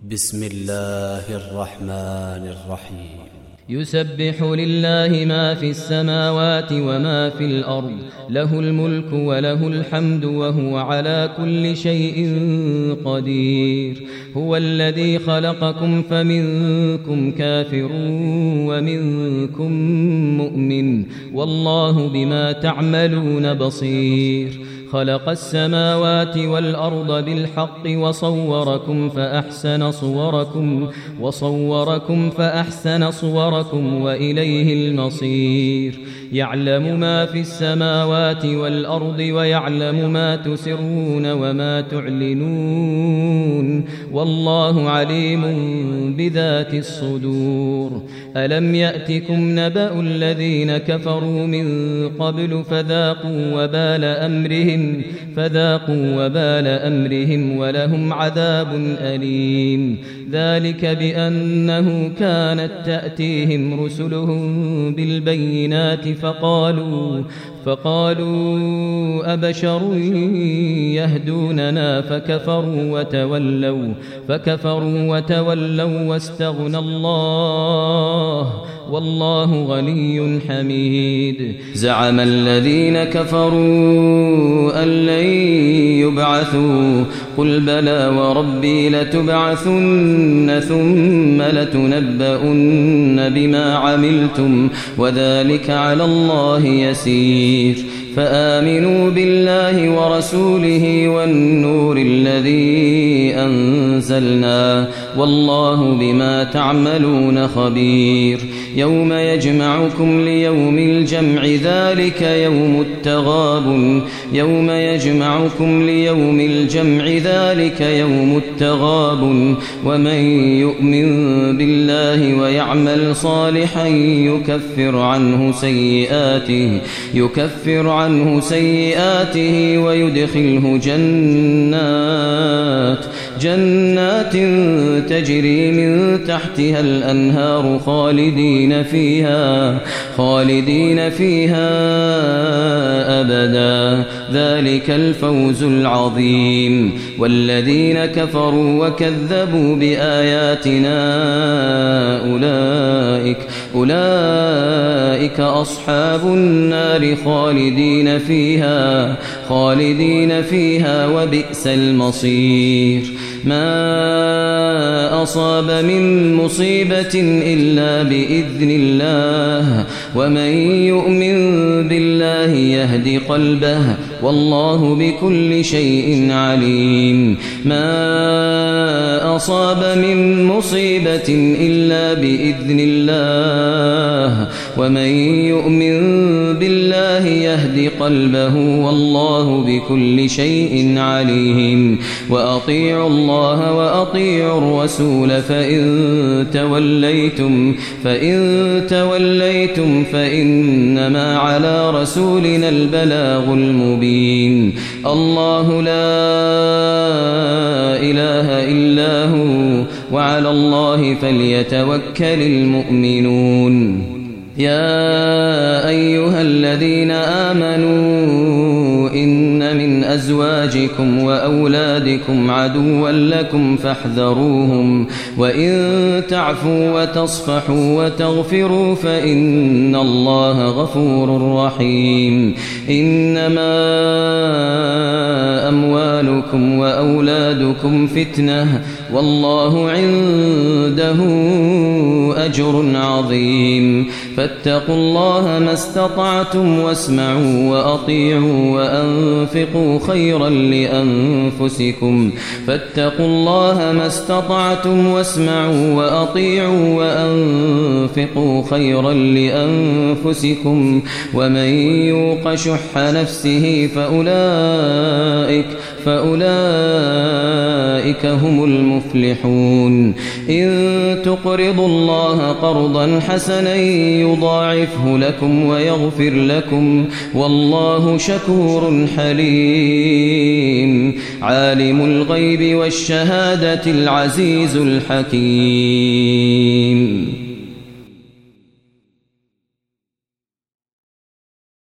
بسم الله الرحمن الرحيم يسبح لله ما في السماوات وما في الأرض، له الملك وله الحمد وهو على كل شيء قدير. هو الذي خلقكم فمنكم كافر ومنكم مؤمن، والله بما تعملون بصير. خلق السماوات والأرض بالحق وصوركم فأحسن صوركم وإليه المصير. يعلم ما في السماوات والأرض ويعلم ما تسرون وما تعلنون، والله عليم بذات الصدور. ألم يأتكم نبأ الذين كفروا من قبل فذاقوا وبال أمرهم ولهم عذاب أليم. ذلك بأنه كانت تأتيهم رسلهم بالبينات فقالوا أبشر يهدوننا فكفروا وتولوا واستغنى الله والله غني حميد. زعم الذين كفروا أن لن يبعثوا، قل بلى وربي لتبعثن ثم لتنبؤن بما عملتم وذلك على الله يسير. فآمنوا بالله ورسوله والنور الذي أنزلنا، والله بما تعملون خبير. يوم يجمعكم ليوم الجمع ذلك يوم التغابن، ومن يؤمن بالله ويعمل صالحا يكفر عنه سيئاته ويدخله جنات تجري من تحتها الأنهار خالدين فيها أبدا، ذلك الفوز العظيم. والذين كفروا وكذبوا بآياتنا أولئك أصحاب النار خالدين فيها وبئس المصير. ما أصاب من مصيبة إلا بإذن الله، ومن يؤمن بالله يهد قلبه، والله بكل شيء عليم. ما أصاب من مصيبة إلا بإذن الله، ومن يؤمن بالله يهد قلبه، والله بكل شيء عليم. وأطيعوا الله وأطيعوا الرسول فإن توليتم فإنما على رسولنا البلاغ المبين. الله لا إله إلا هو، وعلى الله فليتوكل المؤمنون. يا أيها الذين آمنوا إن من أزواجكم وأولادكم عدوا لكم فاحذروهم، وإن تعفوا وتصفحوا وتغفروا فإن الله غفور رحيم. إنما أموالكم وأولادكم فتنة، والله عنده أجر عظيم. فاتقوا الله ما استطعتم واسمعوا وأطيعوا وأنفقوا خيرا لأنفسكم. فاتقوا الله ما استطعتم واسمعوا وأطيعوا وأنفقوا خيرا لأنفسكم، ومن يوق شح نفسه فأولئك هم المفلحون. إن تقرضوا الله قرضا حسنا يضاعفه لكم ويغفر لكم، والله شكور حليم. عالم الغيب والشهادة العزيز الحكيم.